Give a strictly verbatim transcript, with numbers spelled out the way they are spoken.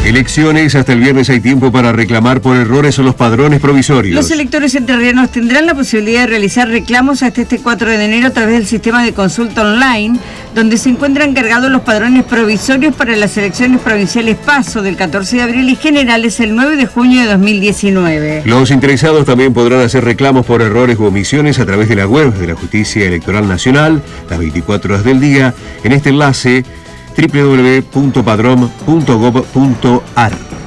Elecciones, hasta el viernes hay tiempo para reclamar por errores en los padrones provisorios. Los electores entrerrianos tendrán la posibilidad de realizar reclamos hasta este cuatro de enero a través del sistema de consulta online, donde se encuentran cargados los padrones provisorios para las elecciones provinciales PASO del catorce de abril y generales el nueve de junio de dos mil diecinueve. Los interesados también podrán hacer reclamos por errores u omisiones a través de la web de la Justicia Electoral Nacional, las veinticuatro horas del día, en este enlace doble u doble u doble u punto padrón punto gob punto ar.